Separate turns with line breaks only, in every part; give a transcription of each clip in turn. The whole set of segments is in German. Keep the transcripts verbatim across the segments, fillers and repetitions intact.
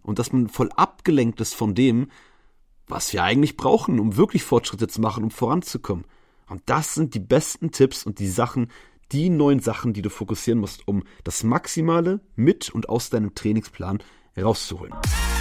und dass man voll abgelenkt ist von dem, was wir eigentlich brauchen, um wirklich Fortschritte zu machen, um voranzukommen. Und das sind die besten Tipps und die Sachen, die neuen Sachen, die du fokussieren musst, um das Maximale mit und aus deinem Trainingsplan rauszuholen.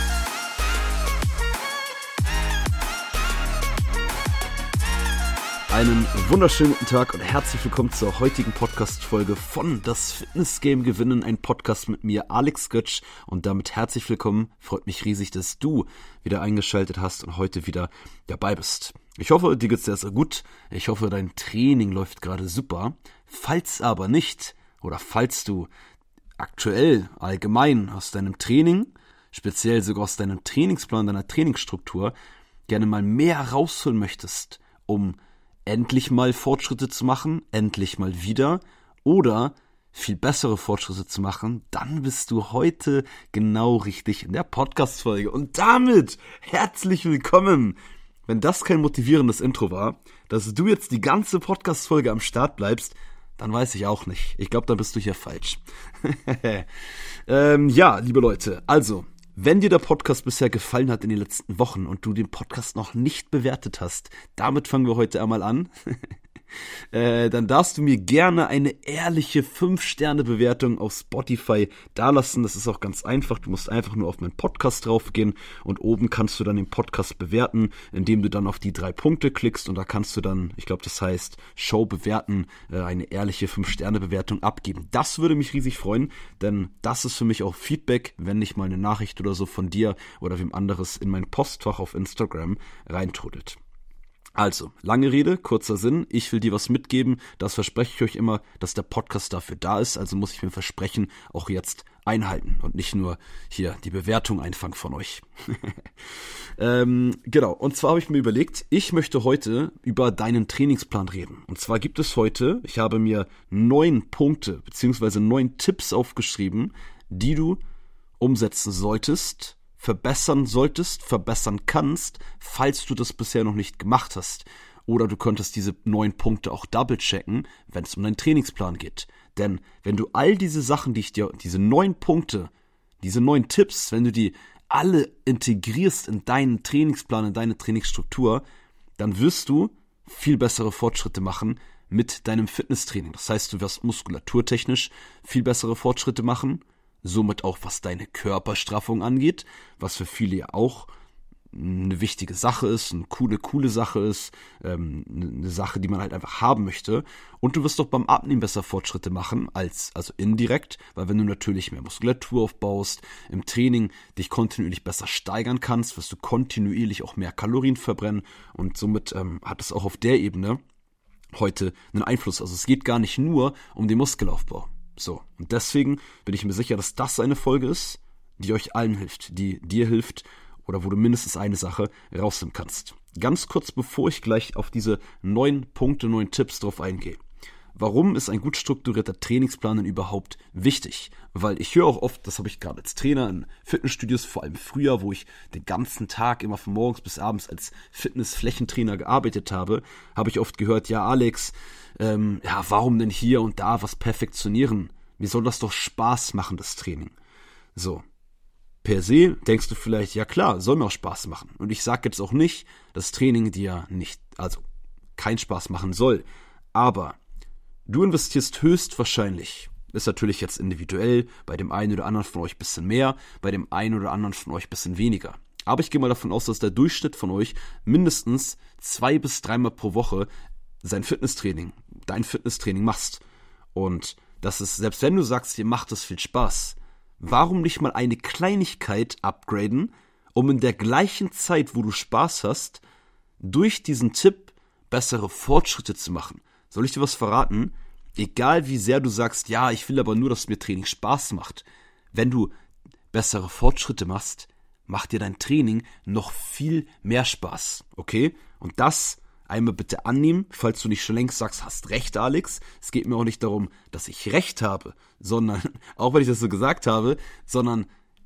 Einen wunderschönen guten Tag und herzlich willkommen zur heutigen Podcast-Folge von Das Fitness-Game gewinnen, ein Podcast mit mir, Alex Götsch, und damit herzlich willkommen. Freut mich riesig, dass du wieder eingeschaltet hast und heute wieder dabei bist. Ich hoffe, dir geht's sehr, sehr gut. Ich hoffe, dein Training läuft gerade super. Falls aber nicht, oder falls du aktuell allgemein aus deinem Training, speziell sogar aus deinem Trainingsplan, deiner Trainingsstruktur, gerne mal mehr rausholen möchtest, um endlich mal Fortschritte zu machen, endlich mal wieder oder viel bessere Fortschritte zu machen, dann bist du heute genau richtig in der Podcast-Folge. Und damit herzlich willkommen. Wenn das kein motivierendes Intro war, dass du jetzt die ganze Podcast-Folge am Start bleibst, dann weiß ich auch nicht. Ich glaube, da bist du hier falsch. ähm, ja, liebe Leute, also wenn dir der Podcast bisher gefallen hat in den letzten Wochen und du den Podcast noch nicht bewertet hast, damit fangen wir heute einmal an, äh, dann darfst du mir gerne eine ehrliche fünf Sterne Bewertung auf Spotify dalassen. Das ist auch ganz einfach. Du musst einfach nur auf meinen Podcast draufgehen und oben kannst du dann den Podcast bewerten, indem du dann auf die drei Punkte klickst und da kannst du dann, ich glaube, das heißt Show bewerten, äh, eine ehrliche fünf Sterne Bewertung abgeben. Das würde mich riesig freuen, denn das ist für mich auch Feedback, wenn nicht mal eine Nachricht oder so von dir oder wem anderes in mein Postfach auf Instagram reintrudelt. Also, lange Rede, kurzer Sinn, ich will dir was mitgeben, das verspreche ich euch immer, dass der Podcast dafür da ist, also muss ich mir Versprechen auch jetzt einhalten und nicht nur hier die Bewertung einfangen von euch. ähm, genau, und zwar habe ich mir überlegt, ich möchte heute über deinen Trainingsplan reden. Und zwar gibt es heute, ich habe mir neun Punkte bzw. neun Tipps aufgeschrieben, die du umsetzen solltest, verbessern solltest, verbessern kannst, falls du das bisher noch nicht gemacht hast. Oder du könntest diese neun Punkte auch double checken, wenn es um deinen Trainingsplan geht. Denn wenn du all diese Sachen, die ich dir, diese neun Punkte, diese neun Tipps, wenn du die alle integrierst in deinen Trainingsplan, in deine Trainingsstruktur, dann wirst du viel bessere Fortschritte machen mit deinem Fitnesstraining. Das heißt, du wirst muskulaturtechnisch viel bessere Fortschritte machen, somit auch was deine Körperstraffung angeht, was für viele ja auch eine wichtige Sache ist, eine coole, coole Sache ist, ähm, eine Sache, die man halt einfach haben möchte. Und du wirst doch beim Abnehmen besser Fortschritte machen, als also indirekt, weil wenn du natürlich mehr Muskulatur aufbaust, im Training dich kontinuierlich besser steigern kannst, wirst du kontinuierlich auch mehr Kalorien verbrennen und somit ähm, hat es auch auf der Ebene heute einen Einfluss. Also es geht gar nicht nur um den Muskelaufbau. So, und deswegen bin ich mir sicher, dass das eine Folge ist, die euch allen hilft, die dir hilft oder wo du mindestens eine Sache rausnehmen kannst. Ganz kurz, bevor ich gleich auf diese neun Punkte, neun Tipps drauf eingehe. Warum ist ein gut strukturierter Trainingsplan denn überhaupt wichtig? Weil ich höre auch oft, das habe ich gerade als Trainer in Fitnessstudios, vor allem früher, wo ich den ganzen Tag immer von morgens bis abends als Fitnessflächentrainer gearbeitet habe, habe ich oft gehört, ja Alex, ähm, ja warum denn hier und da was perfektionieren? Mir soll das doch Spaß machen, das Training. So, per se denkst du vielleicht, ja klar, soll mir auch Spaß machen. Und ich sage jetzt auch nicht, dass Training dir nicht, also keinen Spaß machen soll, aber du investierst höchstwahrscheinlich, ist natürlich jetzt individuell, bei dem einen oder anderen von euch ein bisschen mehr, bei dem einen oder anderen von euch ein bisschen weniger. Aber ich gehe mal davon aus, dass der Durchschnitt von euch mindestens zwei bis dreimal pro Woche sein Fitnesstraining, dein Fitnesstraining machst. Und das ist, selbst wenn du sagst, dir macht das viel Spaß, warum nicht mal eine Kleinigkeit upgraden, um in der gleichen Zeit, wo du Spaß hast, durch diesen Tipp bessere Fortschritte zu machen? Soll ich dir was verraten? Egal wie sehr du sagst, ja, ich will aber nur, dass mir Training Spaß macht. Wenn du bessere Fortschritte machst, macht dir dein Training noch viel mehr Spaß. Okay? Und das einmal bitte annehmen, falls du nicht schon längst sagst, hast recht, Alex. Es geht mir auch nicht darum, dass ich recht habe, sondern, auch wenn ich das so gesagt habe, sondern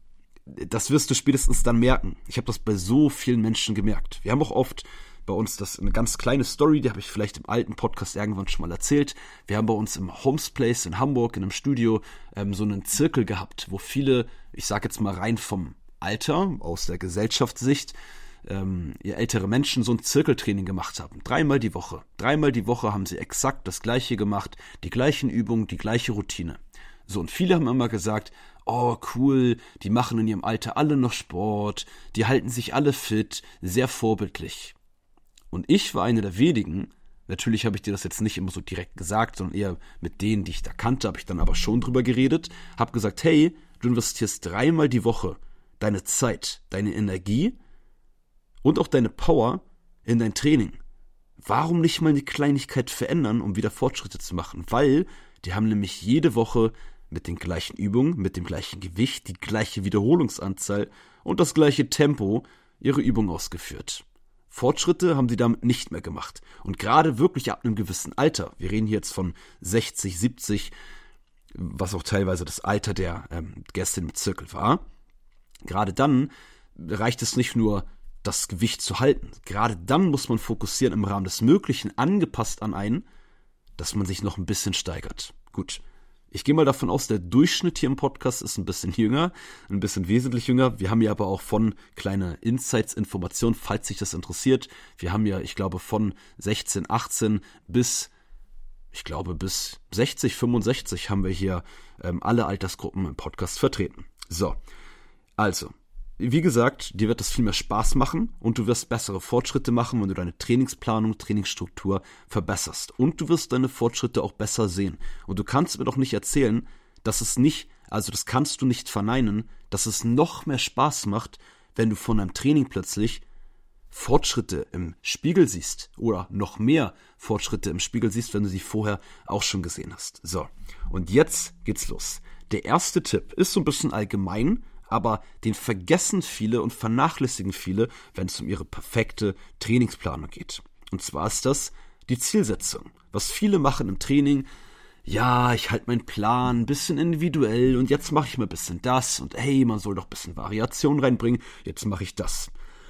das wirst du spätestens dann merken. Ich habe das bei so vielen Menschen gemerkt. Wir haben auch oft bei uns, das ist eine ganz kleine Story, die habe ich vielleicht im alten Podcast irgendwann schon mal erzählt. Wir haben bei uns im Homes Place in Hamburg in einem Studio ähm, so einen Zirkel gehabt, wo viele, ich sage jetzt mal rein vom Alter, aus der Gesellschaftssicht, ähm, ihr ältere Menschen so ein Zirkeltraining gemacht haben. Dreimal die Woche. Dreimal die Woche haben sie exakt das Gleiche gemacht, die gleichen Übungen, die gleiche Routine. So, und viele haben immer gesagt, oh cool, die machen in ihrem Alter alle noch Sport, die halten sich alle fit, sehr vorbildlich. Und ich war einer der wenigen, natürlich habe ich dir das jetzt nicht immer so direkt gesagt, sondern eher mit denen, die ich da kannte, habe ich dann aber schon drüber geredet, habe gesagt, hey, du investierst dreimal die Woche deine Zeit, deine Energie und auch deine Power in dein Training. Warum nicht mal eine Kleinigkeit verändern, um wieder Fortschritte zu machen? Weil die haben nämlich jede Woche mit den gleichen Übungen, mit dem gleichen Gewicht, die gleiche Wiederholungsanzahl und das gleiche Tempo ihre Übung ausgeführt. Fortschritte haben sie damit nicht mehr gemacht. Und gerade wirklich ab einem gewissen Alter, wir reden hier jetzt von sechzig, siebzig, was auch teilweise das Alter der ähm, Gäste im Zirkel war, gerade dann reicht es nicht nur, das Gewicht zu halten. Gerade dann muss man fokussieren im Rahmen des Möglichen, angepasst an einen, dass man sich noch ein bisschen steigert. Gut. Ich gehe mal davon aus, der Durchschnitt hier im Podcast ist ein bisschen jünger, ein bisschen wesentlich jünger. Wir haben ja aber auch von kleine Insights, Informationen, falls sich das interessiert. Wir haben ja, ich glaube, von sechzehn, achtzehn bis, ich glaube, bis sechzig, fünfundsechzig haben wir hier ähm, alle Altersgruppen im Podcast vertreten. So, also, wie gesagt, dir wird das viel mehr Spaß machen und du wirst bessere Fortschritte machen, wenn du deine Trainingsplanung, Trainingsstruktur verbesserst. Und du wirst deine Fortschritte auch besser sehen. Und du kannst mir doch nicht erzählen, dass es nicht, also das kannst du nicht verneinen, dass es noch mehr Spaß macht, wenn du von deinem Training plötzlich Fortschritte im Spiegel siehst oder noch mehr Fortschritte im Spiegel siehst, wenn du sie vorher auch schon gesehen hast. So, und jetzt geht's los. Der erste Tipp ist so ein bisschen allgemein, aber den vergessen viele und vernachlässigen viele, wenn es um ihre perfekte Trainingsplanung geht. Und zwar ist das die Zielsetzung. Was viele machen im Training, ja, ich halte meinen Plan ein bisschen individuell und jetzt mache ich mal ein bisschen das und hey, man soll doch ein bisschen Variation reinbringen, jetzt mache ich das.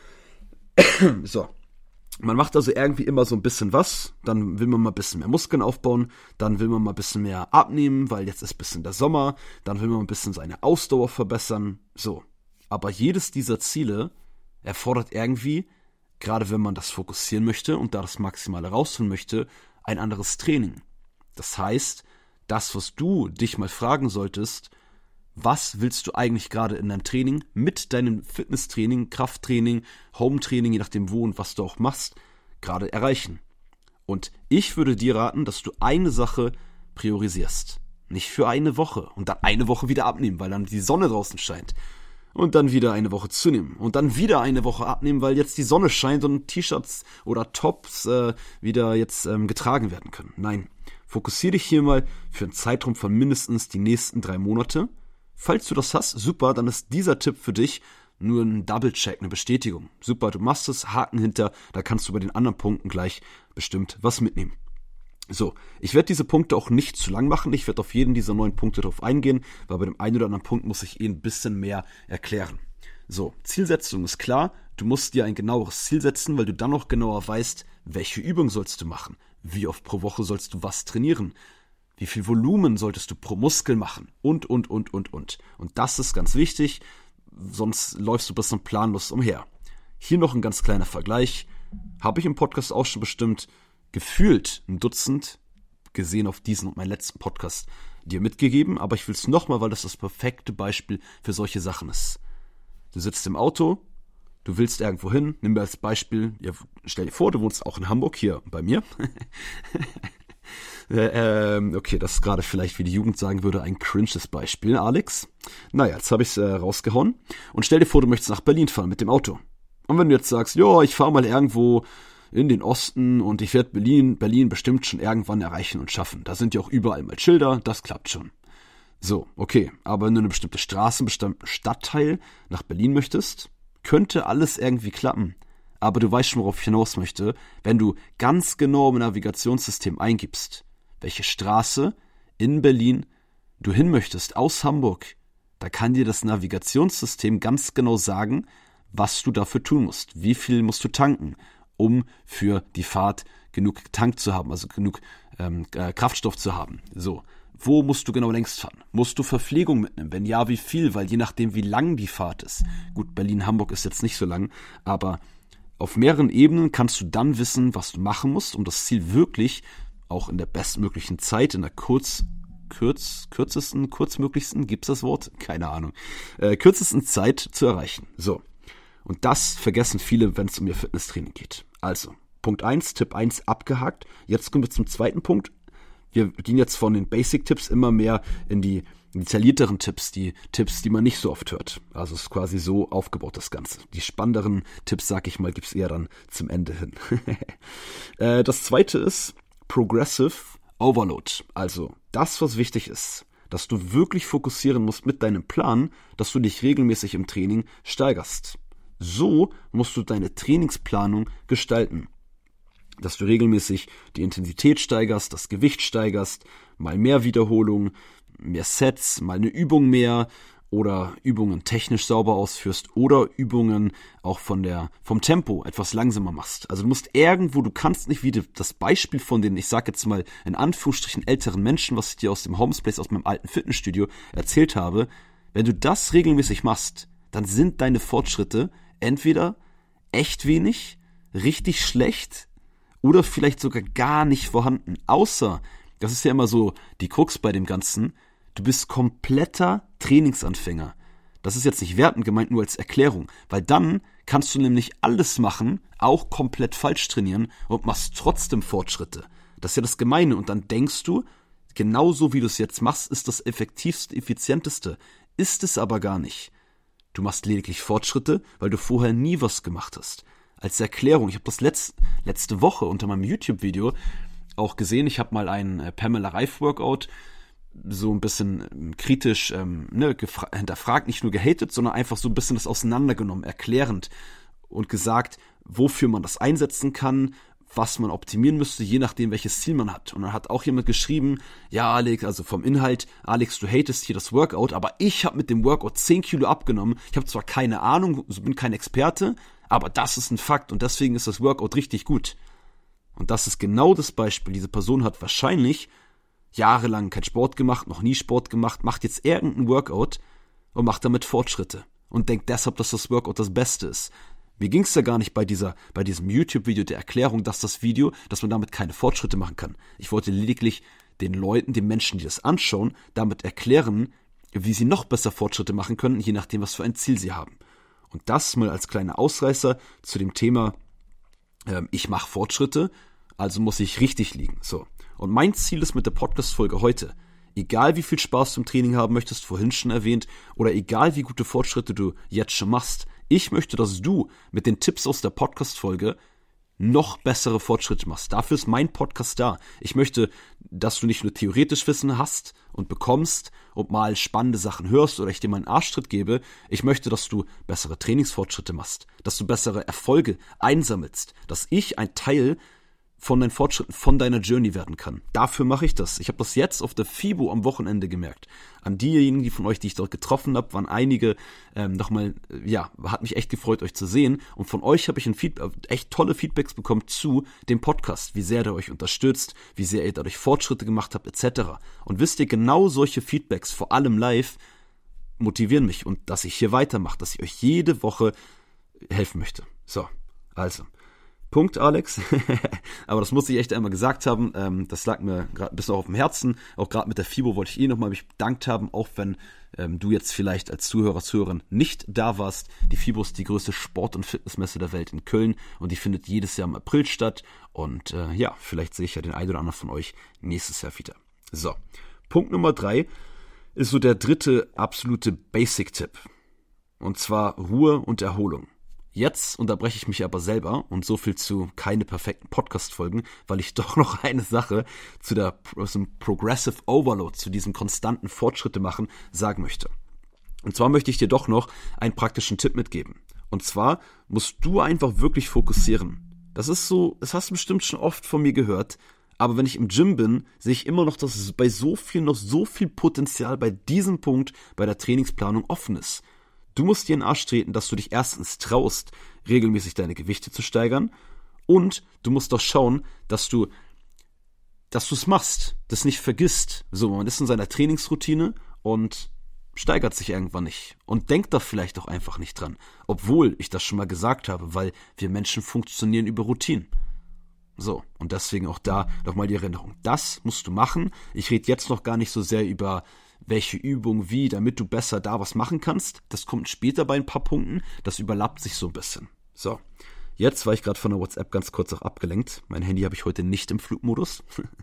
So. Man macht also irgendwie immer so ein bisschen was, dann will man mal ein bisschen mehr Muskeln aufbauen, dann will man mal ein bisschen mehr abnehmen, weil jetzt ist ein bisschen der Sommer, dann will man ein bisschen seine Ausdauer verbessern, so. Aber jedes dieser Ziele erfordert irgendwie, gerade wenn man das fokussieren möchte und da das Maximale rausholen möchte, ein anderes Training. Das heißt, das, was du dich mal fragen solltest, was willst du eigentlich gerade in deinem Training mit deinem Fitnesstraining, Krafttraining, Hometraining, je nachdem wo und was du auch machst, gerade erreichen? Und ich würde dir raten, dass du eine Sache priorisierst. Nicht für eine Woche und dann eine Woche wieder abnehmen, weil dann die Sonne draußen scheint. Und dann wieder eine Woche zunehmen. Und dann wieder eine Woche abnehmen, weil jetzt die Sonne scheint und T-Shirts oder Tops äh, wieder jetzt ähm, getragen werden können. Nein, fokussiere dich hier mal für einen Zeitraum von mindestens die nächsten drei Monate. Falls du das hast, super, dann ist dieser Tipp für dich nur ein Double-Check, eine Bestätigung. Super, du machst es, Haken hinter, da kannst du bei den anderen Punkten gleich bestimmt was mitnehmen. So, ich werde diese Punkte auch nicht zu lang machen, ich werde auf jeden dieser neun Punkte drauf eingehen, weil bei dem einen oder anderen Punkt muss ich eh ein bisschen mehr erklären. So, Zielsetzung ist klar, du musst dir ein genaueres Ziel setzen, weil du dann noch genauer weißt, welche Übung sollst du machen, wie oft pro Woche sollst du was trainieren, wie viel Volumen solltest du pro Muskel machen und, und, und, und, und. Und das ist ganz wichtig, sonst läufst du ein bisschen planlos umher. Hier noch ein ganz kleiner Vergleich. Habe ich im Podcast auch schon bestimmt gefühlt ein Dutzend, gesehen auf diesen und meinen letzten Podcast, dir mitgegeben. Aber ich will es nochmal, weil das das perfekte Beispiel für solche Sachen ist. Du sitzt im Auto, du willst irgendwo hin, nimm mir als Beispiel, ja, stell dir vor, du wohnst auch in Hamburg, hier bei mir. Äh, okay, das ist gerade vielleicht, wie die Jugend sagen würde, ein cringes Beispiel, Alex. Naja, jetzt habe ich es äh, rausgehauen. Und stell dir vor, du möchtest nach Berlin fahren mit dem Auto. Und wenn du jetzt sagst, ja, ich fahre mal irgendwo in den Osten und ich werde Berlin, Berlin bestimmt schon irgendwann erreichen und schaffen. Da sind ja auch überall mal Schilder, das klappt schon. So, okay, aber wenn du eine bestimmte Straße, einen bestimmten Stadtteil nach Berlin möchtest, könnte alles irgendwie klappen. Aber du weißt schon, worauf ich hinaus möchte, wenn du ganz genau im Navigationssystem eingibst, welche Straße in Berlin du hin möchtest, aus Hamburg, da kann dir das Navigationssystem ganz genau sagen, was du dafür tun musst. Wie viel musst du tanken, um für die Fahrt genug Tank zu haben, also genug ähm, äh, Kraftstoff zu haben. So, wo musst du genau längst fahren? Musst du Verpflegung mitnehmen? Wenn ja, wie viel? Weil je nachdem, wie lang die Fahrt ist. Gut, Berlin-Hamburg ist jetzt nicht so lang, aber auf mehreren Ebenen kannst du dann wissen, was du machen musst, um das Ziel wirklich auch in der bestmöglichen Zeit, in der kurz, kürz, kürzesten, kurzmöglichsten, gibt's das Wort? Keine Ahnung. Äh, kürzesten Zeit zu erreichen. So. Und das vergessen viele, wenn es um ihr Fitnesstraining geht. Also, Punkt eins, Tipp eins abgehakt. Jetzt kommen wir zum zweiten Punkt. Wir gehen jetzt von den Basic-Tipps immer mehr in die detaillierteren Tipps, die Tipps, die man nicht so oft hört. Also es ist quasi so aufgebaut, das Ganze. Die spannenderen Tipps, sag ich mal, gibt's eher dann zum Ende hin. äh, das zweite ist Progressive Overload. Also das, was wichtig ist, dass du wirklich fokussieren musst mit deinem Plan, dass du dich regelmäßig im Training steigerst. So musst du deine Trainingsplanung gestalten. Dass du regelmäßig die Intensität steigerst, das Gewicht steigerst, mal mehr Wiederholungen, mehr Sets, mal eine Übung mehr oder Übungen technisch sauber ausführst oder Übungen auch von der vom Tempo etwas langsamer machst. Also du musst irgendwo, du kannst nicht wie das Beispiel von den, ich sag jetzt mal in Anführungsstrichen älteren Menschen, was ich dir aus dem Homespace, aus meinem alten Fitnessstudio erzählt habe, wenn du das regelmäßig machst, dann sind deine Fortschritte entweder echt wenig, richtig schlecht oder vielleicht sogar gar nicht vorhanden. Außer, das ist ja immer so die Krux bei dem Ganzen, du bist kompletter Trainingsanfänger. Das ist jetzt nicht wertend gemeint, nur als Erklärung, weil dann kannst du nämlich alles machen, auch komplett falsch trainieren und machst trotzdem Fortschritte. Das ist ja das Gemeine und dann denkst du, genauso wie du es jetzt machst, ist das effektivste, effizienteste. Ist es aber gar nicht. Du machst lediglich Fortschritte, weil du vorher nie was gemacht hast. Als Erklärung, ich habe das letzt, letzte Woche unter meinem YouTube-Video auch gesehen, ich habe mal einen äh, Pamela Reif Workout so ein bisschen ähm, kritisch ähm, ne, gefra- hinterfragt, nicht nur gehatet, sondern einfach so ein bisschen das auseinandergenommen, erklärend und gesagt, wofür man das einsetzen kann, was man optimieren müsste, je nachdem, welches Ziel man hat. Und dann hat auch jemand geschrieben, ja Alex, also vom Inhalt, Alex, du hatest hier das Workout, aber ich habe mit dem Workout zehn Kilo abgenommen. Ich habe zwar keine Ahnung, bin kein Experte, aber das ist ein Fakt und deswegen ist das Workout richtig gut. Und das ist genau das Beispiel. Diese Person hat wahrscheinlich jahrelang keinen Sport gemacht, noch nie Sport gemacht, macht jetzt irgendein Workout und macht damit Fortschritte und denkt deshalb, dass das Workout das Beste ist. Mir ging es ja gar nicht bei dieser, bei diesem YouTube-Video der Erklärung, dass das Video, dass man damit keine Fortschritte machen kann. Ich wollte lediglich den Leuten, den Menschen, die das anschauen, damit erklären, wie sie noch besser Fortschritte machen können, je nachdem, was für ein Ziel sie haben. Und das mal als kleiner Ausreißer zu dem Thema, ähm, ich mache Fortschritte, also muss ich richtig liegen. So. Und mein Ziel ist mit der Podcast-Folge heute, egal wie viel Spaß du im Training haben möchtest, vorhin schon erwähnt, oder egal wie gute Fortschritte du jetzt schon machst, ich möchte, dass du mit den Tipps aus der Podcast-Folge noch bessere Fortschritte machst. Dafür ist mein Podcast da. Ich möchte, dass du nicht nur theoretisch Wissen hast und bekommst und mal spannende Sachen hörst oder ich dir mal einen Arschtritt gebe. Ich möchte, dass du bessere Trainingsfortschritte machst, dass du bessere Erfolge einsammelst, dass ich ein Teil von deinen Fortschritten, von deiner Journey werden kann. Dafür mache ich das. Ich habe das jetzt auf der FIBO am Wochenende gemerkt. An diejenigen, die von euch, die ich dort getroffen habe, waren einige ähm, nochmal, ja, hat mich echt gefreut, euch zu sehen. Und von euch habe ich ein Feedback, echt tolle Feedbacks bekommen zu dem Podcast, wie sehr der euch unterstützt, wie sehr ihr dadurch Fortschritte gemacht habt, et cetera. Und wisst ihr, genau solche Feedbacks, vor allem live, motivieren mich und dass ich hier weitermache, dass ich euch jede Woche helfen möchte. So, also. Punkt, Alex. Aber das muss ich echt einmal gesagt haben. Ähm, das lag mir gerade ein bisschen auf dem Herzen. Auch gerade mit der FIBO wollte ich eh nochmal mich bedankt haben, auch wenn ähm, du jetzt vielleicht als Zuhörer, Zuhörerin nicht da warst. Die FIBO ist die größte Sport- und Fitnessmesse der Welt in Köln und die findet jedes Jahr im April statt. Und äh, ja, vielleicht sehe ich ja den einen oder anderen von euch nächstes Jahr wieder. So, Punkt Nummer drei ist so der dritte absolute Basic-Tipp. Und zwar Ruhe und Erholung. Jetzt unterbreche ich mich aber selber und so viel zu keine perfekten Podcast-Folgen, weil ich doch noch eine Sache zu der zum Progressive Overload, zu diesem konstanten Fortschritte machen, sagen möchte. Und zwar möchte ich dir doch noch einen praktischen Tipp mitgeben. Und zwar musst du einfach wirklich fokussieren. Das ist so, das hast du bestimmt schon oft von mir gehört, aber wenn ich im Gym bin, sehe ich immer noch, dass es bei so viel noch so viel Potenzial bei diesem Punkt bei der Trainingsplanung offen ist. Du musst dir in den Arsch treten, dass du dich erstens traust, regelmäßig deine Gewichte zu steigern und du musst doch schauen, dass du dass du es machst, das nicht vergisst. So, man ist in seiner Trainingsroutine und steigert sich irgendwann nicht und denkt da vielleicht auch einfach nicht dran, obwohl ich das schon mal gesagt habe, weil wir Menschen funktionieren über Routinen. So, und deswegen auch da nochmal die Erinnerung. Das musst du machen. Ich rede jetzt noch gar nicht so sehr über welche Übung, wie, damit du besser da was machen kannst. Das kommt später bei ein paar Punkten. Das überlappt sich so ein bisschen. So, jetzt war ich gerade von der WhatsApp ganz kurz auch abgelenkt. Mein Handy habe ich heute nicht im Flugmodus.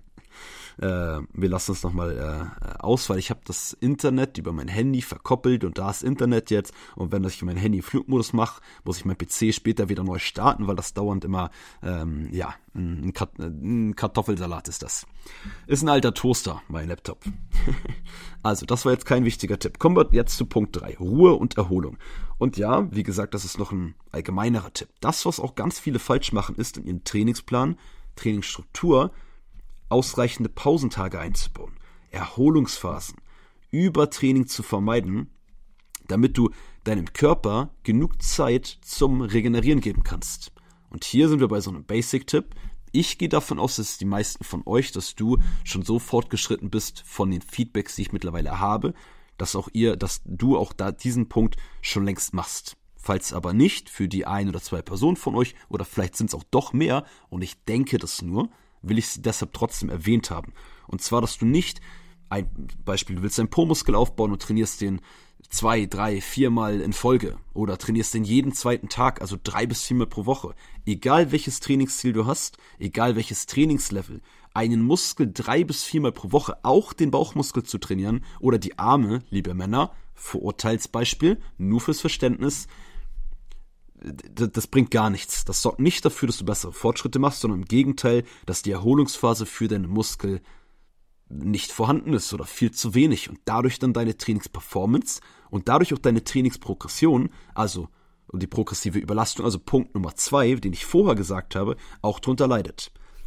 Äh, wir lassen es nochmal äh, aus, weil ich habe das Internet über mein Handy verkoppelt und da ist Internet jetzt und wenn ich mein Handy im Flugmodus mache, muss ich mein P C später wieder neu starten, weil das dauernd immer, ähm, ja, ein, Kat- ein Kartoffelsalat ist das. Ist ein alter Toaster, mein Laptop. Also, das war jetzt kein wichtiger Tipp. Kommen wir jetzt zu Punkt drei, Ruhe und Erholung. Und ja, wie gesagt, das ist noch ein allgemeinerer Tipp. Das, was auch ganz viele falsch machen, ist in ihren Trainingsplan, Trainingsstruktur, ausreichende Pausentage einzubauen, Erholungsphasen, Übertraining zu vermeiden, damit du deinem Körper genug Zeit zum Regenerieren geben kannst. Und hier sind wir bei so einem Basic-Tipp. Ich gehe davon aus, dass die meisten von euch, dass du schon so fortgeschritten bist von den Feedbacks, die ich mittlerweile habe, dass auch ihr, dass du auch da diesen Punkt schon längst machst. Falls aber nicht, für die ein oder zwei Personen von euch, oder vielleicht sind es auch doch mehr, und ich denke das nur, will ich es deshalb trotzdem erwähnt haben. Und zwar, dass du nicht, ein Beispiel, du willst deinen Po-Muskel aufbauen und trainierst den zwei, drei, viermal in Folge oder trainierst den jeden zweiten Tag, also drei bis viermal pro Woche. Egal welches Trainingsziel du hast, egal welches Trainingslevel, einen Muskel drei bis viermal pro Woche, auch den Bauchmuskel zu trainieren oder die Arme, liebe Männer, Vorurteilsbeispiel, nur fürs Verständnis, das bringt gar nichts. Das sorgt nicht dafür, dass du bessere Fortschritte machst, sondern im Gegenteil, dass die Erholungsphase für deinen Muskel nicht vorhanden ist oder viel zu wenig und dadurch dann deine Trainingsperformance und dadurch auch deine Trainingsprogression, also die progressive Überlastung, also Punkt Nummer zwei, den ich vorher gesagt habe, auch drunter leidet.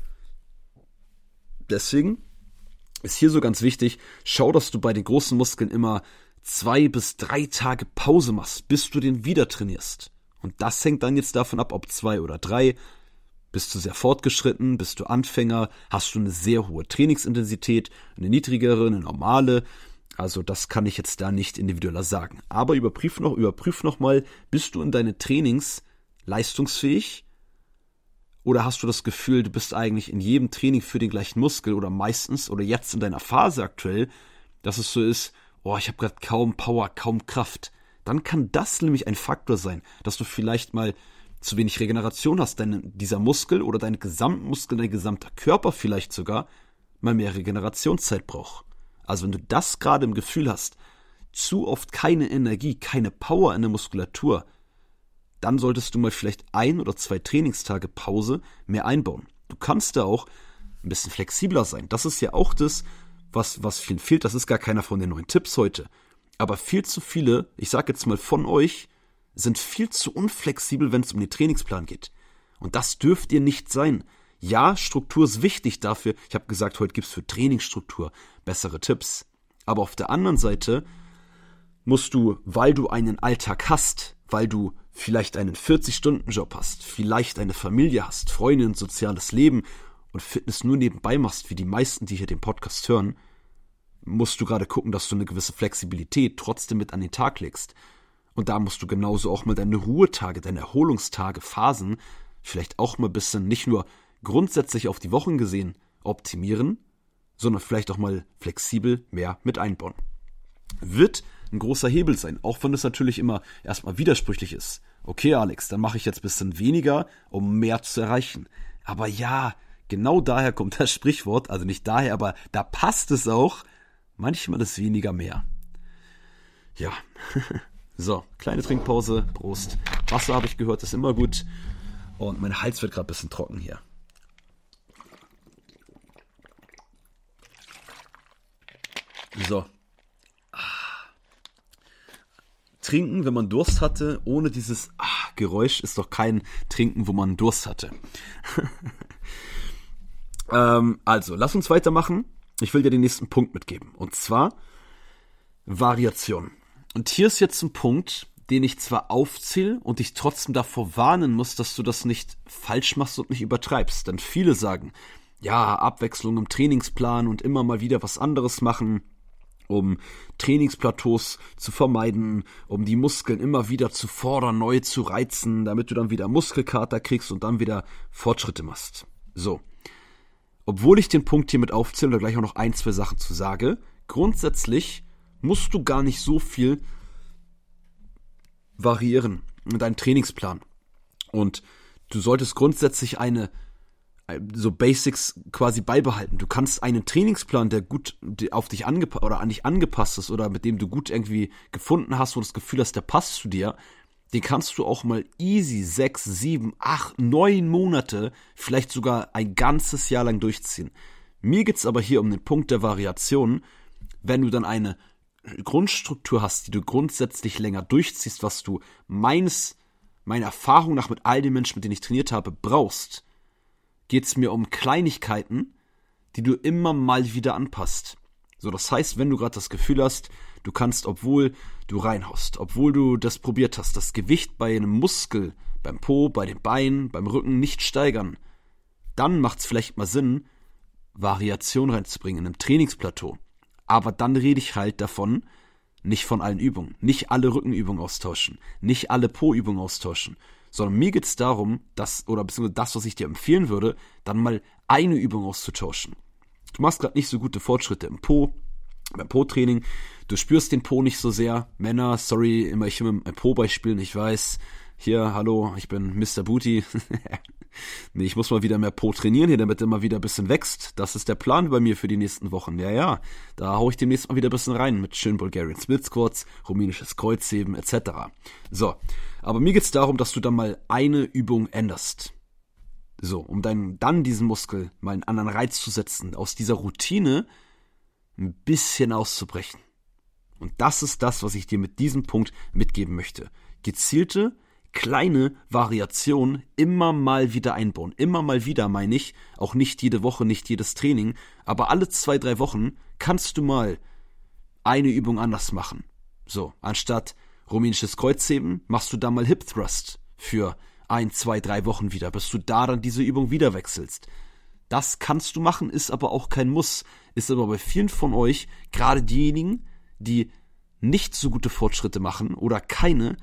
Deswegen ist hier so ganz wichtig, schau, dass du bei den großen Muskeln immer zwei bis drei Tage Pause machst, bis du den wieder trainierst. Und das hängt dann jetzt davon ab, ob zwei oder drei. Bist du sehr fortgeschritten, bist du Anfänger, hast du eine sehr hohe Trainingsintensität, eine niedrigere, eine normale. Also das kann ich jetzt da nicht individueller sagen. Aber überprüf noch, überprüf noch mal, bist du in deinen Trainings leistungsfähig? Oder hast du das Gefühl, du bist eigentlich in jedem Training für den gleichen Muskel oder meistens oder jetzt in deiner Phase aktuell, dass es so ist, oh, ich habe gerade kaum Power, kaum Kraft. Dann kann das nämlich ein Faktor sein, dass du vielleicht mal zu wenig Regeneration hast, denn dieser Muskel oder dein Gesamtmuskel, dein gesamter Körper vielleicht sogar mal mehr Regenerationszeit braucht. Also wenn du das gerade im Gefühl hast, zu oft keine Energie, keine Power in der Muskulatur, dann solltest du mal vielleicht ein oder zwei Trainingstage Pause mehr einbauen. Du kannst da auch ein bisschen flexibler sein. Das ist ja auch das, was, was vielen fehlt. Das ist gar keiner von den neuen Tipps heute. Aber viel zu viele, ich sage jetzt mal von euch, sind viel zu unflexibel, wenn es um den Trainingsplan geht. Und das dürft ihr nicht sein. Ja, Struktur ist wichtig dafür. Ich habe gesagt, heute gibt es für Trainingsstruktur bessere Tipps. Aber auf der anderen Seite musst du, weil du einen Alltag hast, weil du vielleicht einen vierzig-Stunden-Job hast, vielleicht eine Familie hast, Freunde, ein soziales Leben und Fitness nur nebenbei machst, wie die meisten, die hier den Podcast hören, musst du gerade gucken, dass du eine gewisse Flexibilität trotzdem mit an den Tag legst. Und da musst du genauso auch mal deine Ruhetage, deine Erholungstage, Phasen vielleicht auch mal ein bisschen nicht nur grundsätzlich auf die Wochen gesehen optimieren, sondern vielleicht auch mal flexibel mehr mit einbauen. Wird ein großer Hebel sein, auch wenn es natürlich immer erstmal widersprüchlich ist. Okay, Alex, dann mache ich jetzt ein bisschen weniger, um mehr zu erreichen. Aber ja, genau daher kommt das Sprichwort, also nicht daher, aber da passt es auch, manchmal ist weniger mehr. Ja, so, kleine Trinkpause, Prost. Wasser habe ich gehört, ist immer gut. Und mein Hals wird gerade ein bisschen trocken hier. So. Trinken, wenn man Durst hatte, ohne dieses ah, Geräusch, ist doch kein Trinken, wo man Durst hatte. ähm, also, lass uns weitermachen. Ich will dir den nächsten Punkt mitgeben. Und zwar Variation. Und hier ist jetzt ein Punkt, den ich zwar aufzähle und dich trotzdem davor warnen muss, dass du das nicht falsch machst und nicht übertreibst. Denn viele sagen, ja, Abwechslung im Trainingsplan und immer mal wieder was anderes machen, um Trainingsplateaus zu vermeiden, um die Muskeln immer wieder zu fordern, neu zu reizen, damit du dann wieder Muskelkater kriegst und dann wieder Fortschritte machst. So. Obwohl ich den Punkt hier mit aufzähle und da gleich auch noch ein, zwei Sachen zu sage, grundsätzlich musst du gar nicht so viel variieren in deinem Trainingsplan. Und du solltest grundsätzlich eine so Basics quasi beibehalten. Du kannst einen Trainingsplan, der gut auf dich angepasst oder an dich angepasst ist oder mit dem du gut irgendwie gefunden hast, wo du das Gefühl hast, der passt zu dir, den kannst du auch mal easy sechs, sieben, acht, neun Monate, vielleicht sogar ein ganzes Jahr lang durchziehen. Mir geht's aber hier um den Punkt der Variation, wenn du dann eine Grundstruktur hast, die du grundsätzlich länger durchziehst, was du meines, meiner Erfahrung nach mit all den Menschen, mit denen ich trainiert habe, brauchst, geht's mir um Kleinigkeiten, die du immer mal wieder anpasst. So, das heißt, wenn du gerade das Gefühl hast, du kannst, obwohl du reinhaust, obwohl du das probiert hast, das Gewicht bei einem Muskel, beim Po, bei den Beinen, beim Rücken nicht steigern, dann macht's vielleicht mal Sinn, Variation reinzubringen in einem Trainingsplateau. Aber dann rede ich halt davon, nicht von allen Übungen, nicht alle Rückenübungen austauschen, nicht alle Po-Übungen austauschen, sondern mir geht's darum, dass, oder beziehungsweise das, was ich dir empfehlen würde, dann mal eine Übung auszutauschen. Du machst gerade nicht so gute Fortschritte im Po, beim Po-Training, du spürst den Po nicht so sehr. Männer, sorry, immer ich immer mit meinem Po-Beispielen, ich weiß, hier, hallo, ich bin Mister Booty. Nee, ich muss mal wieder mehr Po trainieren hier, damit er mal wieder ein bisschen wächst. Das ist der Plan bei mir für die nächsten Wochen. Ja, ja, da hau ich demnächst mal wieder ein bisschen rein mit schönen Bulgarian Split Squats, rumänisches Kreuzheben et cetera. So, aber mir geht's darum, dass du dann mal eine Übung änderst. So, um deinen, dann diesen Muskel mal einen anderen Reiz zu setzen, aus dieser Routine ein bisschen auszubrechen. Und das ist das, was ich dir mit diesem Punkt mitgeben möchte. Gezielte, kleine Variationen immer mal wieder einbauen. Immer mal wieder meine ich, auch nicht jede Woche, nicht jedes Training, aber alle zwei, drei Wochen kannst du mal eine Übung anders machen. So, anstatt rumänisches Kreuzheben, machst du da mal Hip Thrust für ein, zwei, drei Wochen wieder, bis du da dann diese Übung wieder wechselst. Das kannst du machen, ist aber auch kein Muss. Ist aber bei vielen von euch, gerade diejenigen, die nicht so gute Fortschritte machen oder keine,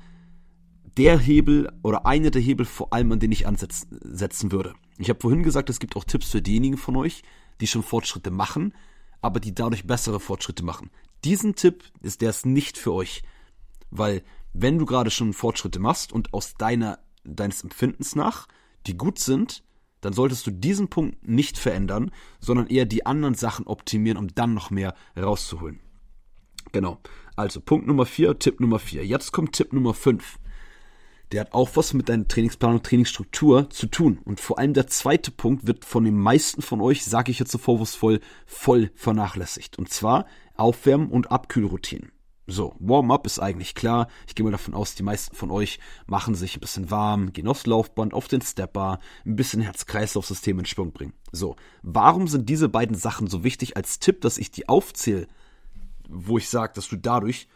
der Hebel oder einer der Hebel vor allem, an den ich ansetzen würde. Ich habe vorhin gesagt, es gibt auch Tipps für diejenigen von euch, die schon Fortschritte machen, aber die dadurch bessere Fortschritte machen. Diesen Tipp ist der ist nicht für euch, weil wenn du gerade schon Fortschritte machst und aus deiner deines Empfindens nach, die gut sind, dann solltest du diesen Punkt nicht verändern, sondern eher die anderen Sachen optimieren, um dann noch mehr rauszuholen. Genau. Also Punkt Nummer vier, Tipp Nummer vier. Jetzt kommt Tipp Nummer fünf. Der hat auch was mit deinem Trainingsplan und Trainingsstruktur zu tun. Und vor allem der zweite Punkt wird von den meisten von euch, sage ich jetzt so vorwurfsvoll, voll vernachlässigt. Und zwar Aufwärmen- und Abkühlroutinen. So, Warm-up ist eigentlich klar. Ich gehe mal davon aus, die meisten von euch machen sich ein bisschen warm, gehen aufs Laufband, auf den Stepper, ein bisschen Herz-Kreislauf-System in Schwung bringen. So, warum sind diese beiden Sachen so wichtig als Tipp, dass ich die aufzähle, wo ich sage, dass du dadurch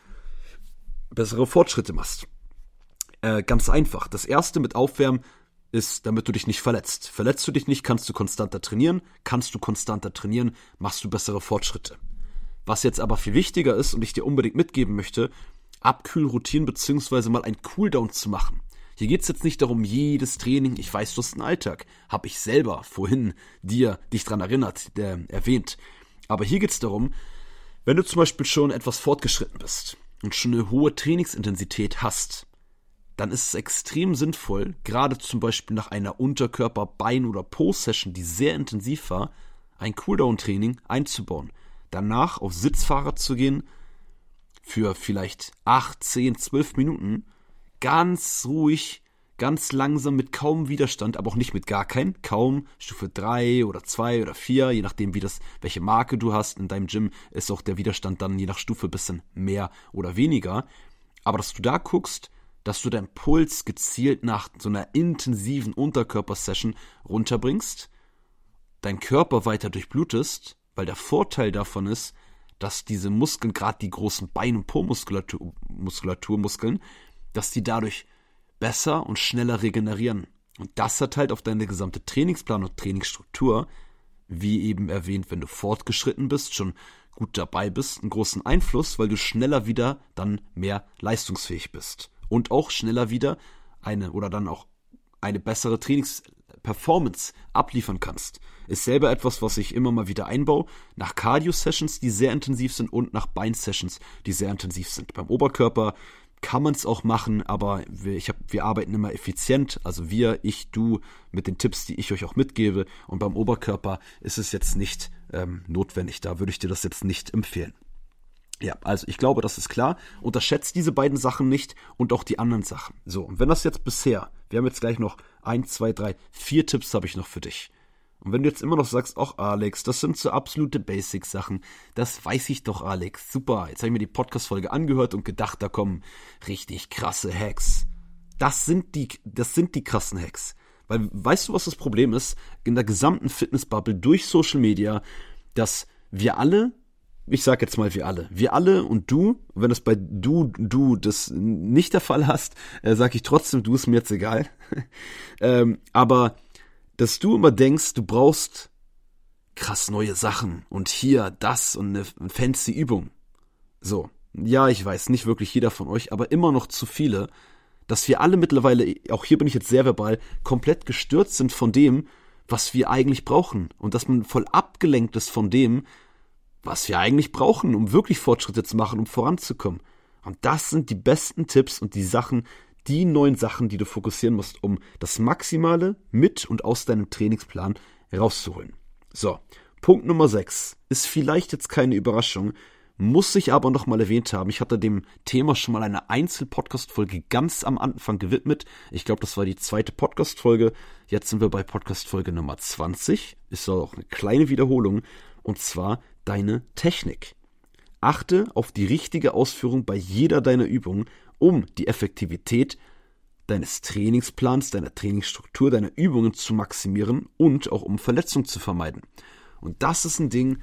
bessere Fortschritte machst? Äh, ganz einfach. Das erste mit Aufwärmen ist, damit du dich nicht verletzt. Verletzt du dich nicht, kannst du konstanter trainieren. Kannst du konstanter trainieren, machst du bessere Fortschritte. Was jetzt aber viel wichtiger ist und ich dir unbedingt mitgeben möchte, Abkühlroutinen beziehungsweise mal ein Cooldown zu machen. Hier geht es jetzt nicht darum, jedes Training, ich weiß, du hast einen Alltag, habe ich selber vorhin dir dich dran erinnert, äh, erwähnt. Aber hier geht es darum, wenn du zum Beispiel schon etwas fortgeschritten bist und schon eine hohe Trainingsintensität hast, dann ist es extrem sinnvoll, gerade zum Beispiel nach einer Unterkörper-, Bein- oder Po-Session, die sehr intensiv war, ein Cooldown-Training einzubauen. Danach auf Sitzfahrrad zu gehen, für vielleicht acht, zehn, zwölf Minuten, ganz ruhig, ganz langsam, mit kaum Widerstand, aber auch nicht mit gar kein, kaum, Stufe drei oder zwei oder vier, je nachdem wie das, welche Marke du hast in deinem Gym, ist auch der Widerstand dann je nach Stufe ein bisschen mehr oder weniger. Aber dass du da guckst, dass du deinen Puls gezielt nach so einer intensiven Unterkörper-Session runterbringst, deinen Körper weiter durchblutest, weil der Vorteil davon ist, dass diese Muskeln, gerade die großen Bein- und Po-Muskulatur, Muskulaturmuskeln, dass die dadurch besser und schneller regenerieren. Und das hat halt auf deine gesamte Trainingsplan und Trainingsstruktur wie eben erwähnt, wenn du fortgeschritten bist, schon gut dabei bist, einen großen Einfluss, weil du schneller wieder dann mehr leistungsfähig bist und auch schneller wieder eine oder dann auch eine bessere Trainingsperformance abliefern kannst. Ist selber etwas, was ich immer mal wieder einbaue, nach Cardio-Sessions, die sehr intensiv sind und nach Bein-Sessions, die sehr intensiv sind. Beim Oberkörper kann man es auch machen, aber wir, ich hab, wir arbeiten immer effizient, also wir, ich, du, mit den Tipps, die ich euch auch mitgebe, und beim Oberkörper ist es jetzt nicht ähm, notwendig, da würde ich dir das jetzt nicht empfehlen. Ja, also ich glaube, das ist klar, unterschätzt diese beiden Sachen nicht und auch die anderen Sachen. So, und wenn das jetzt bisher, wir haben jetzt gleich noch ein, zwei, drei, vier Tipps habe ich noch für dich. Und wenn du jetzt immer noch sagst, ach Alex, das sind so absolute Basic-Sachen, das weiß ich doch, Alex, super, jetzt habe ich mir die Podcast-Folge angehört und gedacht, da kommen richtig krasse Hacks. Das sind die, das sind die krassen Hacks. Weil, weißt du, was das Problem ist? In der gesamten Fitnessbubble durch Social Media, dass wir alle, ich sag jetzt mal wir alle, wir alle und du, wenn das bei du, du das nicht der Fall hast, äh, sag ich trotzdem, du, ist mir jetzt egal, ähm, aber dass du immer denkst, du brauchst krass neue Sachen und hier das und eine fancy Übung. So, ja, ich weiß, nicht wirklich jeder von euch, aber immer noch zu viele, dass wir alle mittlerweile, auch hier bin ich jetzt sehr verbal, komplett gestürzt sind von dem, was wir eigentlich brauchen. Und dass man voll abgelenkt ist von dem, was wir eigentlich brauchen, um wirklich Fortschritte zu machen, um voranzukommen. Und das sind die besten Tipps und die Sachen, die neuen Sachen, die du fokussieren musst, um das Maximale mit und aus deinem Trainingsplan rauszuholen. So, Punkt Nummer sechs ist vielleicht jetzt keine Überraschung, muss ich aber noch mal erwähnt haben. Ich hatte dem Thema schon mal eine Einzel-Podcast-Folge ganz am Anfang gewidmet. Ich glaube, das war die zweite Podcast-Folge. Jetzt sind wir bei Podcast-Folge Nummer zwanzig. Ist auch eine kleine Wiederholung. Und zwar deine Technik. Achte auf die richtige Ausführung bei jeder deiner Übungen, um die Effektivität deines Trainingsplans, deiner Trainingsstruktur, deiner Übungen zu maximieren und auch um Verletzungen zu vermeiden. Und das ist ein Ding,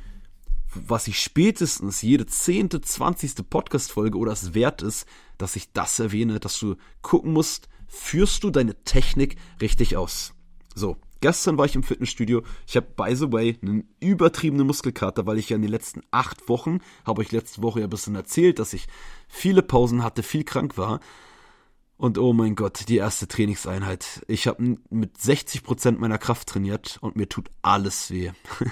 was ich spätestens jede zehnte, zwanzigste Podcast-Folge oder es wert ist, dass ich das erwähne, dass du gucken musst, führst du deine Technik richtig aus. So, gestern war ich im Fitnessstudio, ich habe, by the way, einen übertriebenen Muskelkater, weil ich ja in den letzten acht Wochen, habe ich letzte Woche ja ein bisschen erzählt, dass ich viele Pausen hatte, viel krank war. Und oh mein Gott, die erste Trainingseinheit. Ich habe mit sechzig Prozent meiner Kraft trainiert und mir tut alles weh.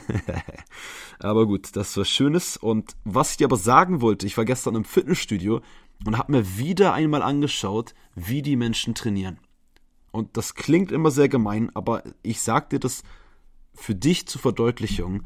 Aber gut, das war Schönes. Und was ich dir aber sagen wollte, ich war gestern im Fitnessstudio und habe mir wieder einmal angeschaut, wie die Menschen trainieren. Und das klingt immer sehr gemein, aber ich sag dir das für dich zur Verdeutlichung.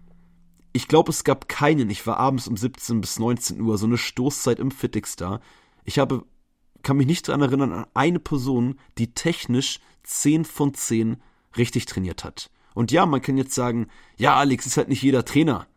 Ich glaube, es gab keinen, ich war abends um siebzehn bis neunzehn Uhr, so eine Stoßzeit im Fitixstar. Ich habe kann mich nicht daran erinnern, an eine Person, die technisch zehn von zehn richtig trainiert hat. Und ja, man kann jetzt sagen, ja, Alex, ist halt nicht jeder Trainer.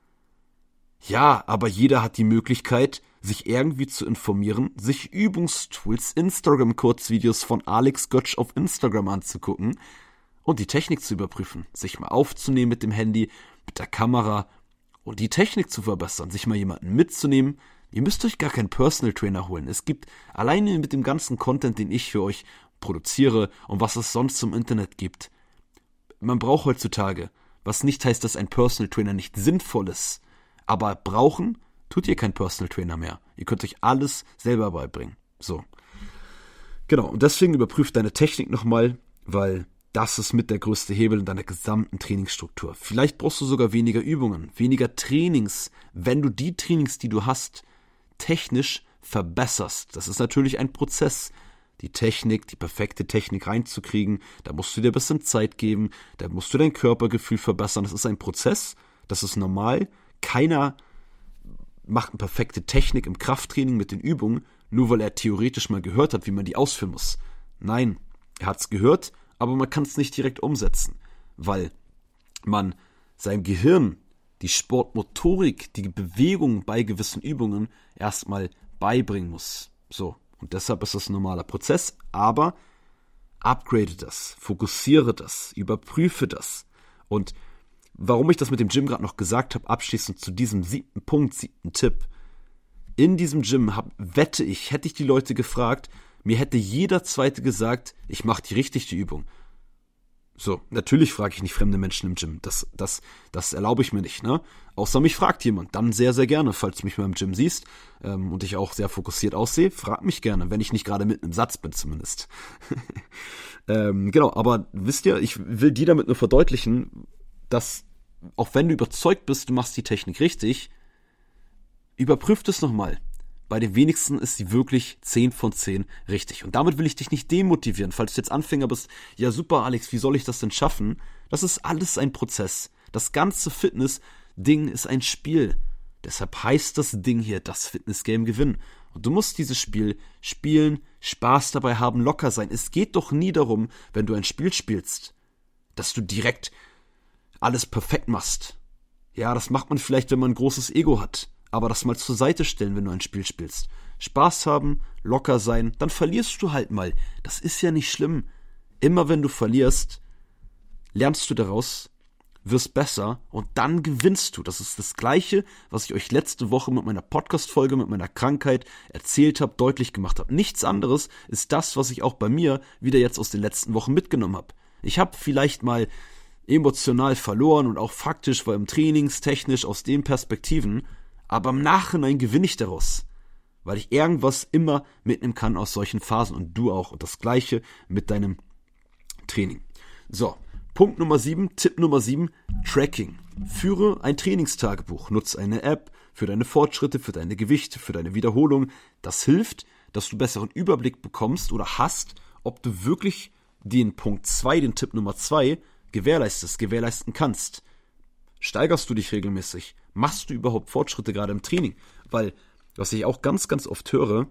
Ja, aber jeder hat die Möglichkeit, sich irgendwie zu informieren, sich Übungstools, Instagram-Kurzvideos von Alex Götsch auf Instagram anzugucken und die Technik zu überprüfen, sich mal aufzunehmen mit dem Handy, mit der Kamera und die Technik zu verbessern, sich mal jemanden mitzunehmen. Ihr müsst euch gar keinen Personal Trainer holen. Es gibt alleine mit dem ganzen Content, den ich für euch produziere und was es sonst im Internet gibt. Man braucht heutzutage, was nicht heißt, dass ein Personal Trainer nicht sinnvoll ist. Aber brauchen tut ihr keinen Personal Trainer mehr. Ihr könnt euch alles selber beibringen. So. Genau. Und deswegen überprüft deine Technik nochmal, weil das ist mit der größte Hebel in deiner gesamten Trainingsstruktur. Vielleicht brauchst du sogar weniger Übungen, weniger Trainings, wenn du die Trainings, die du hast, technisch verbesserst. Das ist natürlich ein Prozess, die Technik, die perfekte Technik reinzukriegen. Da musst du dir ein bisschen Zeit geben, da musst du dein Körpergefühl verbessern. Das ist ein Prozess, das ist normal. Keiner macht eine perfekte Technik im Krafttraining mit den Übungen, nur weil er theoretisch mal gehört hat, wie man die ausführen muss. Nein, er hat es gehört, aber man kann es nicht direkt umsetzen, weil man seinem Gehirn die Sportmotorik, die Bewegung bei gewissen Übungen erstmal beibringen muss. So, und deshalb ist das ein normaler Prozess, aber upgrade das, fokussiere das, überprüfe das. Und warum ich das mit dem Gym gerade noch gesagt habe, abschließend zu diesem siebten Punkt, siebten Tipp. In diesem Gym hab, wette ich, hätte ich die Leute gefragt, mir hätte jeder Zweite gesagt, ich mache die richtig, die Übung. So, natürlich frage ich nicht fremde Menschen im Gym. Das, das, das erlaube ich mir nicht, ne? Außer mich fragt jemand. Dann sehr, sehr gerne, falls du mich mal im Gym siehst ähm, und ich auch sehr fokussiert aussehe, frag mich gerne, wenn ich nicht gerade mitten im Satz bin zumindest. ähm, genau, aber wisst ihr, ich will dir damit nur verdeutlichen, dass auch wenn du überzeugt bist, du machst die Technik richtig, überprüf das nochmal. Bei den wenigsten ist sie wirklich zehn von zehn richtig. Und damit will ich dich nicht demotivieren, falls du jetzt Anfänger bist. Ja super, Alex, wie soll ich das denn schaffen? Das ist alles ein Prozess. Das ganze Fitness-Ding ist ein Spiel. Deshalb heißt das Ding hier, das Fitness-Game gewinnen. Und du musst dieses Spiel spielen, Spaß dabei haben, locker sein. Es geht doch nie darum, wenn du ein Spiel spielst, dass du direkt alles perfekt machst. Ja, das macht man vielleicht, wenn man ein großes Ego hat. Aber das mal zur Seite stellen, wenn du ein Spiel spielst. Spaß haben, locker sein, dann verlierst du halt mal. Das ist ja nicht schlimm. Immer wenn du verlierst, lernst du daraus, wirst besser und dann gewinnst du. Das ist das Gleiche, was ich euch letzte Woche mit meiner Podcast-Folge, mit meiner Krankheit erzählt habe, deutlich gemacht habe. Nichts anderes ist das, was ich auch bei mir wieder jetzt aus den letzten Wochen mitgenommen habe. Ich habe vielleicht mal emotional verloren und auch faktisch, vor allem trainingstechnisch aus den Perspektiven, aber im Nachhinein gewinne ich daraus, weil ich irgendwas immer mitnehmen kann aus solchen Phasen und du auch. Und das Gleiche mit deinem Training. So, Punkt Nummer sieben, Tipp Nummer sieben, Tracking. Führe ein Trainingstagebuch, nutze eine App für deine Fortschritte, für deine Gewichte, für deine Wiederholung. Das hilft, dass du besseren Überblick bekommst oder hast, ob du wirklich den Punkt zwei, den Tipp Nummer zwei, gewährleistest, gewährleisten kannst. Steigerst du dich regelmäßig? Machst du überhaupt Fortschritte gerade im Training? Weil, was ich auch ganz, ganz oft höre,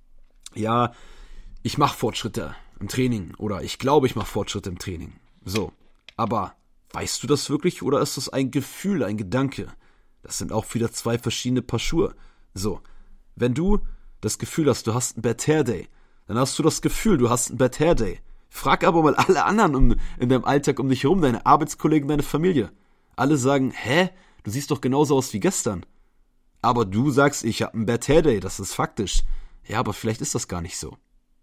ja, ich mache Fortschritte im Training oder ich glaube, ich mache Fortschritte im Training. So, aber weißt du das wirklich oder ist das ein Gefühl, ein Gedanke? Das sind auch wieder zwei verschiedene Paar Schuhe. So, wenn du das Gefühl hast, du hast einen Bad Hair Day, dann hast du das Gefühl, du hast einen Bad Hair Day. Frag aber mal alle anderen um, in deinem Alltag um dich herum, deine Arbeitskollegen, deine Familie. Alle sagen, hä? Du siehst doch genauso aus wie gestern. Aber du sagst, ich habe einen Bad Hair Day, das ist faktisch. Ja, aber vielleicht ist das gar nicht so.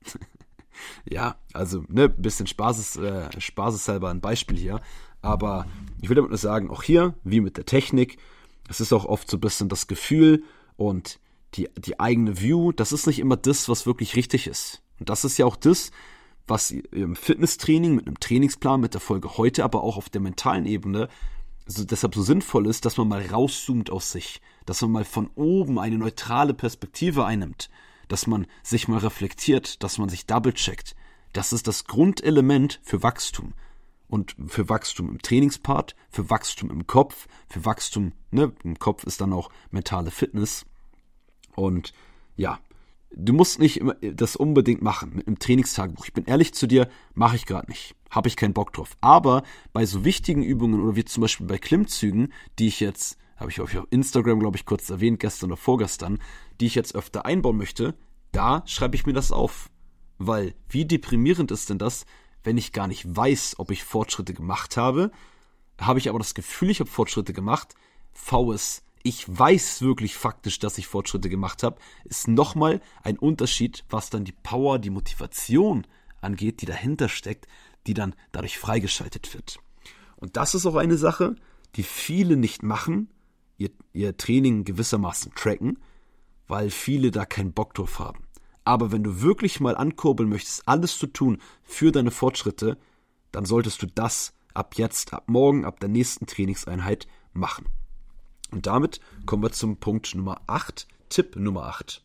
Ja, also, ne, bisschen Spaßes, äh, spaßeshalber ein Beispiel hier. Aber ich will damit nur sagen, auch hier, wie mit der Technik, es ist auch oft so ein bisschen das Gefühl und die, die eigene View, das ist nicht immer das, was wirklich richtig ist. Und das ist ja auch das, was im Fitnesstraining, mit einem Trainingsplan, mit der Folge heute, aber auch auf der mentalen Ebene also deshalb so sinnvoll ist, dass man mal rauszoomt aus sich, dass man mal von oben eine neutrale Perspektive einnimmt, dass man sich mal reflektiert, dass man sich double-checkt. Das ist das Grundelement für Wachstum. Und für Wachstum im Trainingspart, für Wachstum im Kopf, für Wachstum, ne, im Kopf ist dann auch mentale Fitness. Und ja, du musst nicht immer das unbedingt machen mit einem Trainingstagebuch. Ich bin ehrlich zu dir, mache ich gerade nicht. Habe ich keinen Bock drauf. Aber bei so wichtigen Übungen oder wie zum Beispiel bei Klimmzügen, die ich jetzt, habe ich auf Instagram, glaube ich, kurz erwähnt, gestern oder vorgestern, die ich jetzt öfter einbauen möchte, da schreibe ich mir das auf. Weil, wie deprimierend ist denn das, wenn ich gar nicht weiß, ob ich Fortschritte gemacht habe, habe ich aber das Gefühl, ich habe Fortschritte gemacht, V S, ich weiß wirklich faktisch, dass ich Fortschritte gemacht habe, ist nochmal ein Unterschied, was dann die Power, die Motivation angeht, die dahinter steckt, die dann dadurch freigeschaltet wird. Und das ist auch eine Sache, die viele nicht machen, ihr, ihr Training gewissermaßen tracken, weil viele da keinen Bock drauf haben. Aber wenn du wirklich mal ankurbeln möchtest, alles zu tun für deine Fortschritte, dann solltest du das ab jetzt, ab morgen, ab der nächsten Trainingseinheit machen. Und damit kommen wir zum Punkt Nummer acht, Tipp Nummer acht.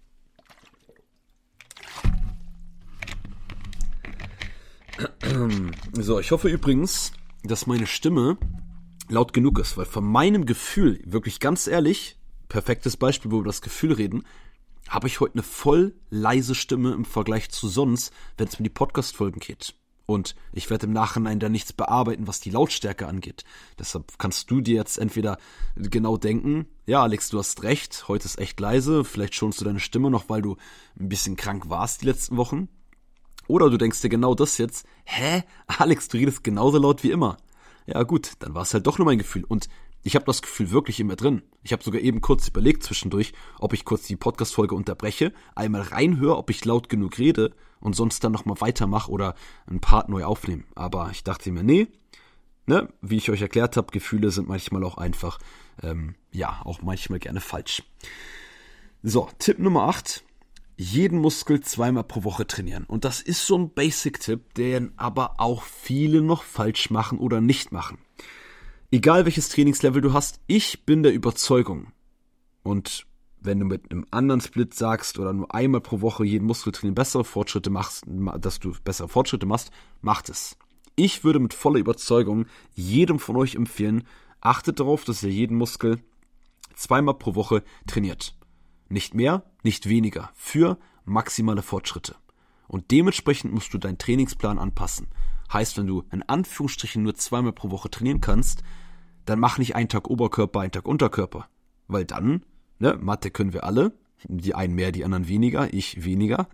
So, ich hoffe übrigens, dass meine Stimme laut genug ist, weil von meinem Gefühl, wirklich ganz ehrlich, perfektes Beispiel, wo wir über das Gefühl reden, habe ich heute eine voll leise Stimme im Vergleich zu sonst, wenn es um die Podcast-Folgen geht. Und ich werde im Nachhinein da nichts bearbeiten, was die Lautstärke angeht. Deshalb kannst du dir jetzt entweder genau denken, ja Alex, du hast recht, heute ist echt leise, vielleicht schonst du deine Stimme noch, weil du ein bisschen krank warst die letzten Wochen. Oder du denkst dir genau das jetzt, hä, Alex, du redest genauso laut wie immer. Ja gut, dann war es halt doch nur mein Gefühl. Und Ich habe das Gefühl wirklich immer drin. Ich habe sogar eben kurz überlegt zwischendurch, ob ich kurz die Podcast-Folge unterbreche, einmal reinhöre, ob ich laut genug rede und sonst dann nochmal weitermache oder einen Part neu aufnehmen. Aber ich dachte mir, nee, ne, wie ich euch erklärt habe, Gefühle sind manchmal auch einfach, ähm, ja, auch manchmal gerne falsch. So, Tipp Nummer acht. Jeden Muskel zweimal pro Woche trainieren. Und das ist so ein Basic-Tipp, den aber auch viele noch falsch machen oder nicht machen. Egal welches Trainingslevel du hast, ich bin der Überzeugung. Und wenn du mit einem anderen Split sagst oder nur einmal pro Woche jeden Muskeltraining bessere Fortschritte machst, dass du bessere Fortschritte machst, macht es. Ich würde mit voller Überzeugung jedem von euch empfehlen, achtet darauf, dass ihr jeden Muskel zweimal pro Woche trainiert. Nicht mehr, nicht weniger, für maximale Fortschritte. Und dementsprechend musst du deinen Trainingsplan anpassen. Heißt, wenn du in Anführungsstrichen nur zweimal pro Woche trainieren kannst, dann mach nicht einen Tag Oberkörper, einen Tag Unterkörper. Weil dann, ne, Mathe können wir alle, die einen mehr, die anderen weniger, ich weniger,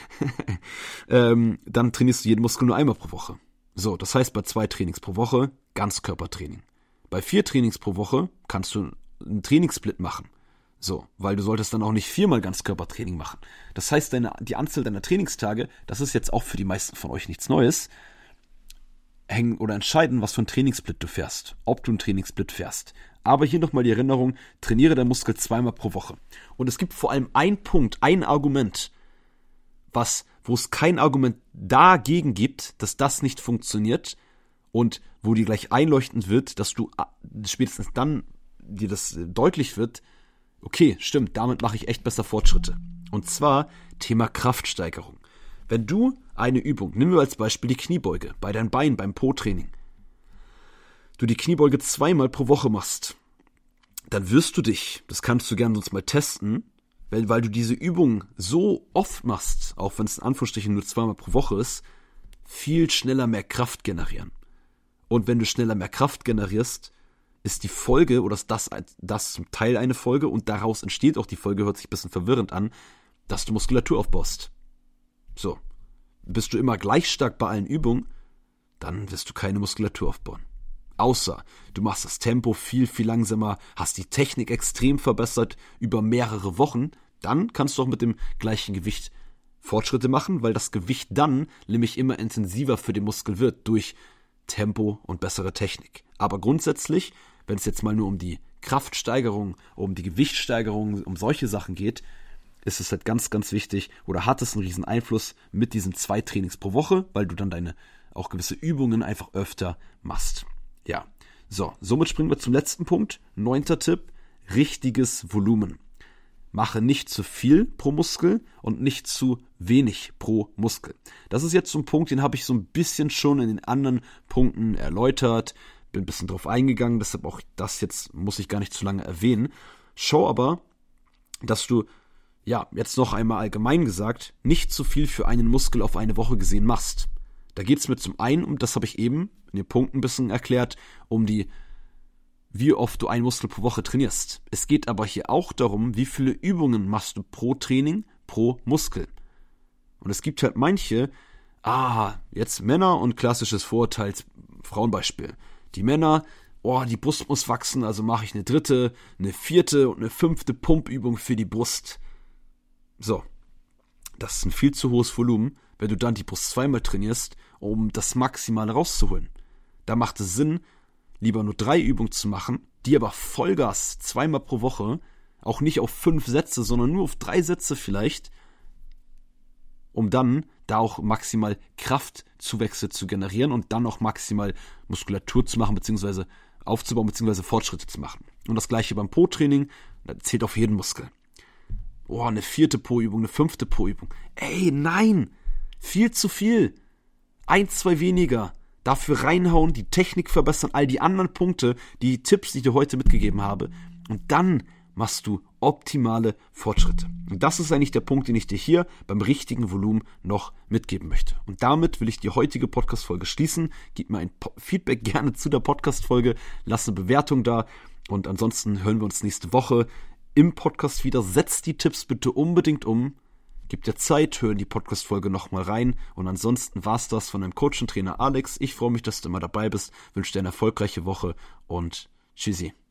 ähm, dann trainierst du jeden Muskel nur einmal pro Woche. So, das heißt bei zwei Trainings pro Woche Ganzkörpertraining. Bei vier Trainings pro Woche kannst du einen Trainingssplit machen. So, weil du solltest dann auch nicht viermal Ganzkörpertraining machen. Das heißt, deine, die Anzahl deiner Trainingstage, das ist jetzt auch für die meisten von euch nichts Neues, hängen oder entscheiden, was für ein Trainingssplit du fährst, ob du einen Trainingssplit fährst. Aber hier nochmal die Erinnerung, trainiere deinen Muskel zweimal pro Woche. Und es gibt vor allem ein Punkt, ein Argument, was, wo es kein Argument dagegen gibt, dass das nicht funktioniert und wo dir gleich einleuchtend wird, dass du spätestens dann dir das deutlich wird, okay, stimmt, damit mache ich echt besser Fortschritte. Und zwar Thema Kraftsteigerung. Wenn du eine Übung, nehmen wir als Beispiel die Kniebeuge, bei deinen Beinen, beim Po-Training, du die Kniebeuge zweimal pro Woche machst, dann wirst du dich, das kannst du gerne sonst mal testen, weil, weil du diese Übung so oft machst, auch wenn es in Anführungsstrichen nur zweimal pro Woche ist, viel schneller mehr Kraft generieren. Und wenn du schneller mehr Kraft generierst, ist die Folge, oder ist das, das zum Teil eine Folge und daraus entsteht auch die Folge, hört sich ein bisschen verwirrend an, dass du Muskulatur aufbaust. So, bist du immer gleich stark bei allen Übungen, dann wirst du keine Muskulatur aufbauen. Außer du machst das Tempo viel, viel langsamer, hast die Technik extrem verbessert über mehrere Wochen, dann kannst du auch mit dem gleichen Gewicht Fortschritte machen, weil das Gewicht dann nämlich immer intensiver für den Muskel wird durch Tempo und bessere Technik. Aber grundsätzlich, wenn es jetzt mal nur um die Kraftsteigerung, um die Gewichtssteigerung, um solche Sachen geht, ist es halt ganz, ganz wichtig oder hat es einen riesen Einfluss mit diesen zwei Trainings pro Woche, weil du dann deine auch gewisse Übungen einfach öfter machst. Ja, so, somit springen wir zum letzten Punkt. Neunter Tipp, richtiges Volumen. Mache nicht zu viel pro Muskel und nicht zu wenig pro Muskel. Das ist jetzt so ein Punkt, den habe ich so ein bisschen schon in den anderen Punkten erläutert, bin ein bisschen drauf eingegangen, deshalb auch das jetzt muss ich gar nicht zu lange erwähnen. Schau aber, dass du, ja, jetzt noch einmal allgemein gesagt, nicht zu viel für einen Muskel auf eine Woche gesehen machst. Da geht es mir zum einen, um das habe ich eben in den Punkten ein bisschen erklärt, um die, wie oft du einen Muskel pro Woche trainierst. Es geht aber hier auch darum, wie viele Übungen machst du pro Training, pro Muskel. Und es gibt halt manche, ah, jetzt Männer und klassisches Vorurteil, Frauenbeispiel. Die Männer, oh, die Brust muss wachsen, also mache ich eine dritte, eine vierte und eine fünfte Pumpübung für die Brust. So, das ist ein viel zu hohes Volumen, wenn du dann die Brust zweimal trainierst, um das Maximale rauszuholen. Da macht es Sinn, lieber nur drei Übungen zu machen, die aber Vollgas zweimal pro Woche, auch nicht auf fünf Sätze, sondern nur auf drei Sätze vielleicht, um dann da auch maximal Kraftzuwächse zu generieren und dann auch maximal Muskulatur zu machen, beziehungsweise aufzubauen, beziehungsweise Fortschritte zu machen. Und das gleiche beim Po-Training, das zählt auf jeden Muskel. Oh, eine vierte Po-Übung, eine fünfte Po-Übung. Ey, nein! Viel zu viel. Eins, zwei weniger. Dafür reinhauen, die Technik verbessern, all die anderen Punkte, die Tipps, die ich dir heute mitgegeben habe. Und dann machst du optimale Fortschritte. Und das ist eigentlich der Punkt, den ich dir hier beim richtigen Volumen noch mitgeben möchte. Und damit will ich die heutige Podcast-Folge schließen. Gib mir ein Feedback gerne zu der Podcast-Folge, lass eine Bewertung da und ansonsten hören wir uns nächste Woche im Podcast wieder. Setz die Tipps bitte unbedingt um. Gib dir Zeit, hör in die Podcast-Folge nochmal rein. Und ansonsten war's das von deinem Coach und Trainer Alex. Ich freue mich, dass du immer dabei bist. Wünsche dir eine erfolgreiche Woche und tschüssi.